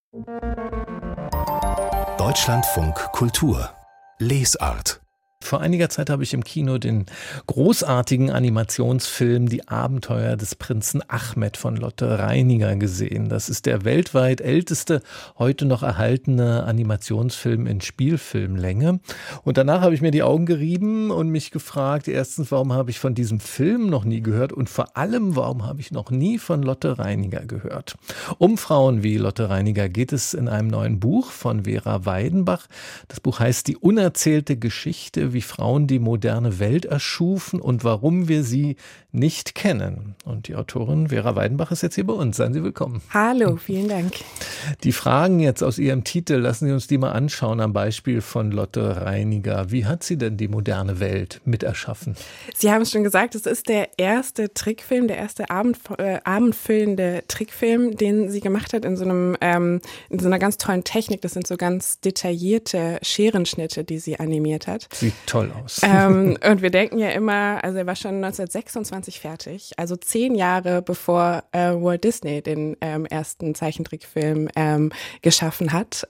Deutschlandfunk Kultur Lesart. Vor einiger Zeit habe ich im Kino den großartigen Animationsfilm Die Abenteuer des Prinzen Ahmed von Lotte Reiniger gesehen. Das ist der weltweit älteste, heute noch erhaltene Animationsfilm in Spielfilmlänge. Und danach habe ich mir die Augen gerieben und mich gefragt, erstens, warum habe ich von diesem Film noch nie gehört und vor allem, warum habe ich noch nie von Lotte Reiniger gehört? Um Frauen wie Lotte Reiniger geht es in einem neuen Buch von Vera Weidenbach. Das Buch heißt Die unerzählte Geschichte, wie Frauen die moderne Welt erschufen und warum wir sie nicht kennen. Und die Autorin Vera Weidenbach ist jetzt hier bei uns. Seien Sie willkommen. Hallo, vielen Dank. Die Fragen jetzt aus Ihrem Titel, lassen Sie uns die mal anschauen am Beispiel von Lotte Reiniger. Wie hat sie denn die moderne Welt mit erschaffen? Sie haben es schon gesagt, es ist der erste Trickfilm, der erste abendfüllende Trickfilm, den sie gemacht hat in so einer ganz tollen Technik. Das sind so ganz detaillierte Scherenschnitte, die sie animiert hat. Sieht toll aus. Und wir denken ja immer, also er war schon 1926 fertig, also 10 Jahre bevor Walt Disney den ersten Zeichentrickfilm geschaffen hat.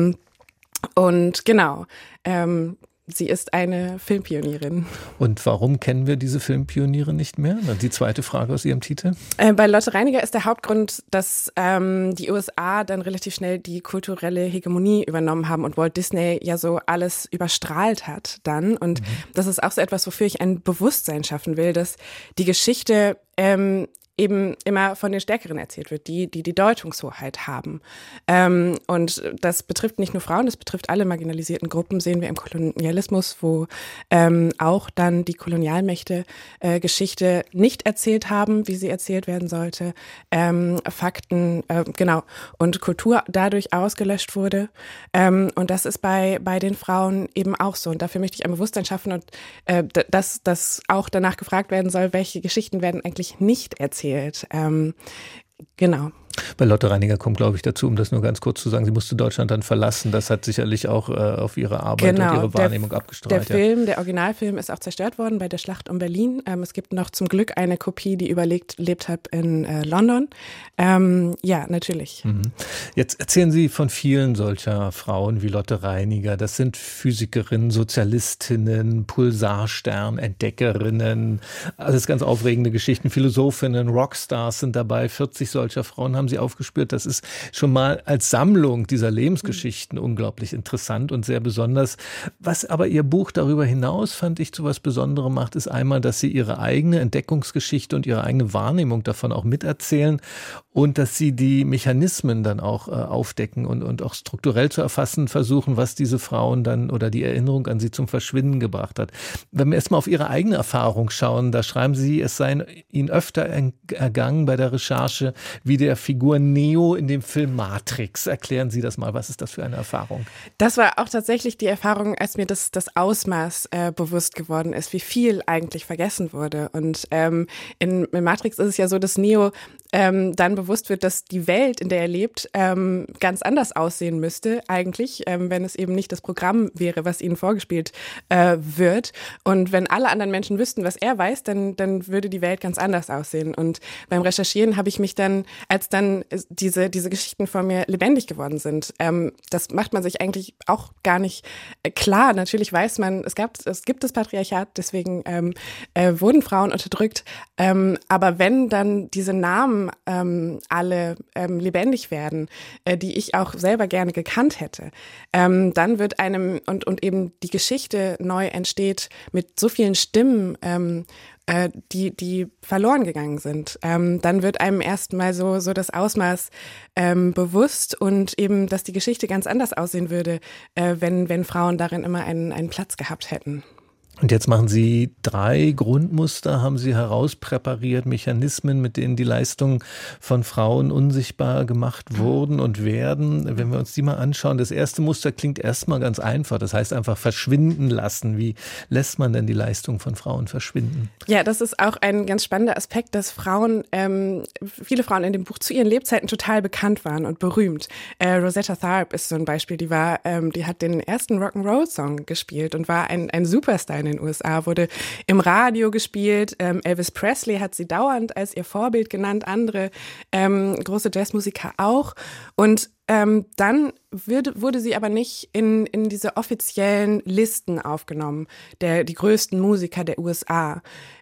Und genau, sie ist eine Filmpionierin. Und warum kennen wir diese Filmpioniere nicht mehr? Die zweite Frage aus Ihrem Titel. Bei Lotte Reiniger ist der Hauptgrund, dass die USA dann relativ schnell die kulturelle Hegemonie übernommen haben und Walt Disney ja so alles überstrahlt hat dann. Und das ist auch so etwas, wofür ich ein Bewusstsein schaffen will, dass die Geschichte eben immer von den Stärkeren erzählt wird, die Deutungshoheit haben. Und das betrifft nicht nur Frauen, das betrifft alle marginalisierten Gruppen, sehen wir im Kolonialismus, wo auch dann die Kolonialmächte Geschichte nicht erzählt haben, wie sie erzählt werden sollte, Fakten, und Kultur dadurch ausgelöscht wurde. Und das ist bei den Frauen eben auch so. Und dafür möchte ich ein Bewusstsein schaffen und dass auch danach gefragt werden soll, welche Geschichten werden eigentlich nicht erzählt. Genau. Bei Lotte Reiniger kommt, glaube ich, dazu, um das nur ganz kurz zu sagen, sie musste Deutschland dann verlassen. Das hat sicherlich auch auf ihre Arbeit und ihre Wahrnehmung abgestrahlt. Der Originalfilm ist auch zerstört worden bei der Schlacht um Berlin. Es gibt noch zum Glück eine Kopie, die lebt hat in London. Ja, natürlich. Jetzt erzählen Sie von vielen solcher Frauen wie Lotte Reiniger. Das sind Physikerinnen, Sozialistinnen, Pulsarstern, Entdeckerinnen. Alles ganz aufregende Geschichten. Philosophinnen, Rockstars sind dabei. 40 solcher Frauen haben Sie aufgespürt. Das ist schon mal als Sammlung dieser Lebensgeschichten unglaublich interessant und sehr besonders. Was aber Ihr Buch darüber hinaus, fand ich, zu was Besonderem macht, ist einmal, dass Sie Ihre eigene Entdeckungsgeschichte und Ihre eigene Wahrnehmung davon auch miterzählen und dass Sie die Mechanismen dann auch aufdecken und auch strukturell zu erfassen versuchen, was diese Frauen dann oder die Erinnerung an sie zum Verschwinden gebracht hat. Wenn wir erstmal auf Ihre eigene Erfahrung schauen, da schreiben Sie, es sei Ihnen öfter ergangen bei der Recherche, wie der Figur Neo in dem Film Matrix. Erklären Sie das mal, was ist das für eine Erfahrung? Das war auch tatsächlich die Erfahrung, als mir das Ausmaß bewusst geworden ist, wie viel eigentlich vergessen wurde. Und in Matrix ist es ja so, dass Neo dann bewusst wird, dass die Welt, in der er lebt, ganz anders aussehen müsste eigentlich, wenn es eben nicht das Programm wäre, was ihnen vorgespielt wird. Und wenn alle anderen Menschen wüssten, was er weiß, dann würde die Welt ganz anders aussehen. Und beim Recherchieren habe ich mich dann, als dann diese Geschichten vor mir lebendig geworden sind, das macht man sich eigentlich auch gar nicht klar. Natürlich weiß man, es gibt das Patriarchat, deswegen wurden Frauen unterdrückt. Aber wenn dann diese Namen alle lebendig werden, die ich auch selber gerne gekannt hätte, dann wird einem und eben die Geschichte neu entsteht mit so vielen Stimmen, die verloren gegangen sind. Dann wird einem erstmal so das Ausmaß bewusst und eben, dass die Geschichte ganz anders aussehen würde, wenn Frauen darin immer einen Platz gehabt hätten. Und jetzt machen Sie 3 Grundmuster, haben Sie herauspräpariert, Mechanismen, mit denen die Leistungen von Frauen unsichtbar gemacht wurden und werden. Wenn wir uns die mal anschauen, das erste Muster klingt erstmal ganz einfach. Das heißt einfach verschwinden lassen. Wie lässt man denn die Leistung von Frauen verschwinden? Ja, das ist auch ein ganz spannender Aspekt, dass viele Frauen in dem Buch zu ihren Lebzeiten total bekannt waren und berühmt. Rosetta Tharpe ist so ein Beispiel, die hat den ersten Rock'n'Roll-Song gespielt und war ein Superstar in den USA, wurde im Radio gespielt. Elvis Presley hat sie dauernd als ihr Vorbild genannt, andere große Jazzmusiker auch. Und dann wurde sie aber nicht in diese offiziellen Listen aufgenommen, die größten Musiker der USA.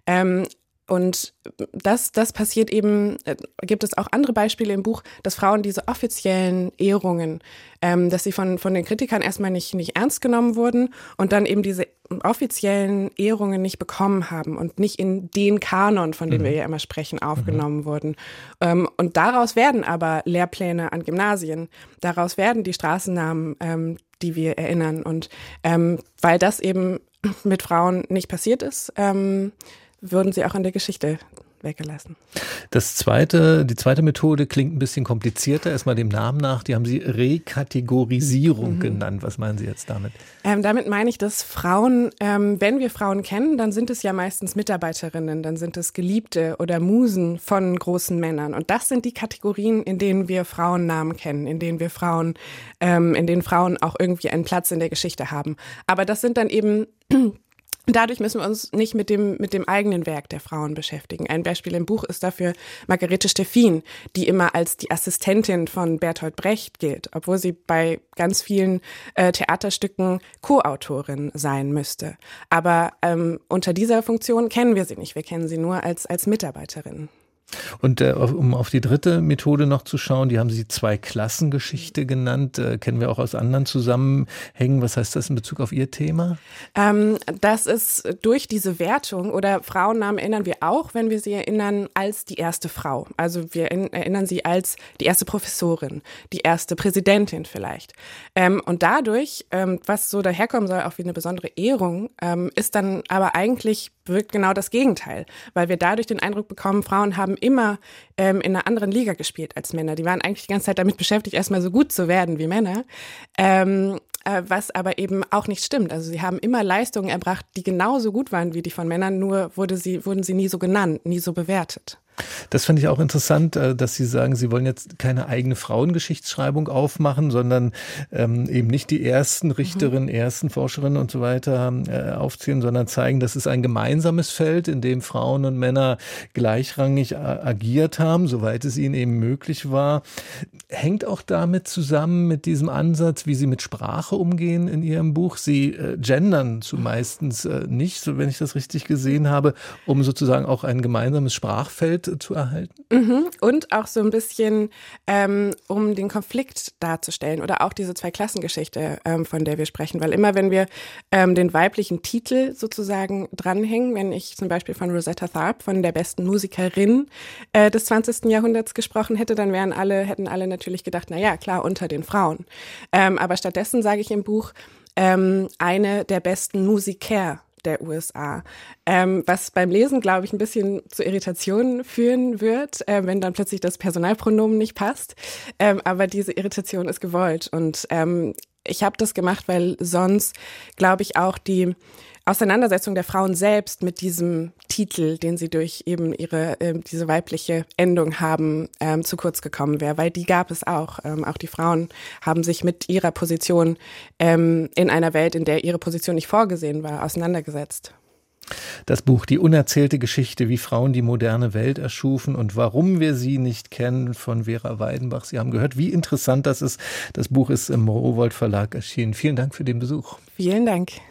Und das passiert eben, gibt es auch andere Beispiele im Buch, dass Frauen diese offiziellen Ehrungen, dass sie von den Kritikern erstmal nicht ernst genommen wurden und dann eben diese offiziellen Ehrungen nicht bekommen haben und nicht in den Kanon, von dem wir ja immer sprechen, aufgenommen wurden. Und daraus werden aber Lehrpläne an Gymnasien, daraus werden die Straßennamen, die wir erinnern. Und weil das eben mit Frauen nicht passiert ist, würden sie auch in der Geschichte weggelassen. Die zweite Methode klingt ein bisschen komplizierter, erstmal dem Namen nach. Die haben Sie Rekategorisierung genannt. Was meinen Sie jetzt damit? Damit meine ich, dass Frauen, wenn wir Frauen kennen, dann sind es ja meistens Mitarbeiterinnen, dann sind es Geliebte oder Musen von großen Männern. Und das sind die Kategorien, in denen wir Frauennamen kennen, in denen Frauen auch irgendwie einen Platz in der Geschichte haben. Aber das sind dann eben dadurch müssen wir uns nicht mit dem eigenen Werk der Frauen beschäftigen. Ein Beispiel im Buch ist dafür Margarete Steffin, die immer als die Assistentin von Bertolt Brecht gilt, obwohl sie bei ganz vielen Theaterstücken Co-Autorin sein müsste. Aber unter dieser Funktion kennen wir sie nicht. Wir kennen sie nur als Mitarbeiterin. Und um auf die dritte Methode noch zu schauen, die haben Sie Zwei-Klassengeschichte genannt, kennen wir auch aus anderen Zusammenhängen. Was heißt das in Bezug auf Ihr Thema? Das ist durch diese Wertung oder Frauennamen erinnern wir auch, wenn wir sie erinnern, als die erste Frau. Also wir erinnern sie als die erste Professorin, die erste Präsidentin vielleicht. Und dadurch, was so daherkommen soll, auch wie eine besondere Ehrung, ist dann aber eigentlich wirkt genau das Gegenteil, weil wir dadurch den Eindruck bekommen, Frauen haben immer in einer anderen Liga gespielt als Männer. Die waren eigentlich die ganze Zeit damit beschäftigt, erstmal so gut zu werden wie Männer, was aber eben auch nicht stimmt. Also sie haben immer Leistungen erbracht, die genauso gut waren wie die von Männern, nur wurden sie nie so genannt, nie so bewertet. Das fand ich auch interessant, dass Sie sagen, Sie wollen jetzt keine eigene Frauengeschichtsschreibung aufmachen, sondern eben nicht die ersten Richterinnen, ersten Forscherinnen und so weiter aufzählen, sondern zeigen, dass es ein gemeinsames Feld, in dem Frauen und Männer gleichrangig agiert haben, soweit es ihnen eben möglich war. Hängt auch damit zusammen mit diesem Ansatz, wie Sie mit Sprache umgehen in Ihrem Buch. Sie gendern zumeistens nicht, so wenn ich das richtig gesehen habe, um sozusagen auch ein gemeinsames Sprachfeld zu erhalten. Und auch so ein bisschen, um den Konflikt darzustellen oder auch diese Zweiklassengeschichte, von der wir sprechen. Weil immer, wenn wir den weiblichen Titel sozusagen dranhängen, wenn ich zum Beispiel von Rosetta Tharpe, von der besten Musikerin des 20. Jahrhunderts gesprochen hätte, dann hätten alle natürlich gedacht, na ja, klar, unter den Frauen. Aber stattdessen sage ich im Buch, eine der besten Musiker der USA, was beim Lesen, glaube ich, ein bisschen zu Irritationen führen wird, wenn dann plötzlich das Personalpronomen nicht passt. Aber diese Irritation ist gewollt und ich habe das gemacht, weil sonst, glaube ich, auch die Auseinandersetzung der Frauen selbst mit diesem Titel, den sie durch eben diese weibliche Endung haben, zu kurz gekommen wäre, weil die gab es auch. Auch die Frauen haben sich mit ihrer Position in einer Welt, in der ihre Position nicht vorgesehen war, auseinandergesetzt. Das Buch Die unerzählte Geschichte, wie Frauen die moderne Welt erschufen und warum wir sie nicht kennen, von Vera Weidenbach. Sie haben gehört, wie interessant das ist. Das Buch ist im Rowohlt Verlag erschienen. Vielen Dank für den Besuch. Vielen Dank.